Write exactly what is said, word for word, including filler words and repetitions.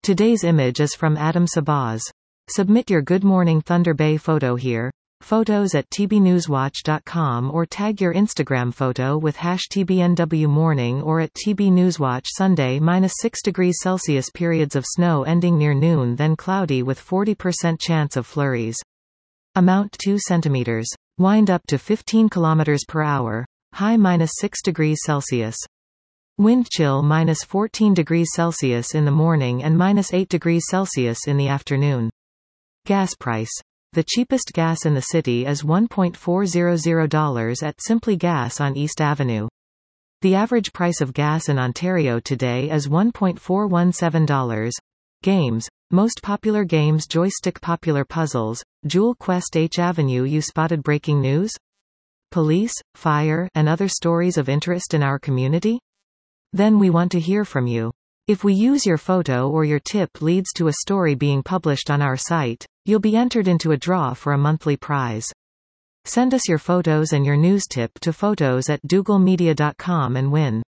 Today's image is from Adam Sabaz. Submit your Good Morning Thunder Bay photo here. Photos at t b newswatch dot com or tag your Instagram photo with hash T B N W morning or at T B Newswatch. Sunday minus six degrees Celsius, periods of snow ending near noon, then cloudy with forty percent chance of flurries. Amount two centimeters. Wind up to fifteen kilometers per hour. High minus six degrees Celsius. Wind chill minus fourteen degrees Celsius in the morning and minus eight degrees Celsius in the afternoon. Gas price. The cheapest gas in the city is one point four zero zero dollars at Simply Gas on East Avenue. The average price of gas in Ontario today is one point four one seven dollars. Games. Most popular games: Joystick. Popular puzzles: Jewel Quest. H Avenue. You spotted breaking news? Police, fire, and other stories of interest in our community? Then we want to hear from you. If we use your photo or your tip leads to a story being published on our site, you'll be entered into a draw for a monthly prize. Send us your photos and your news tip to photos at dougalmedia dot com and win.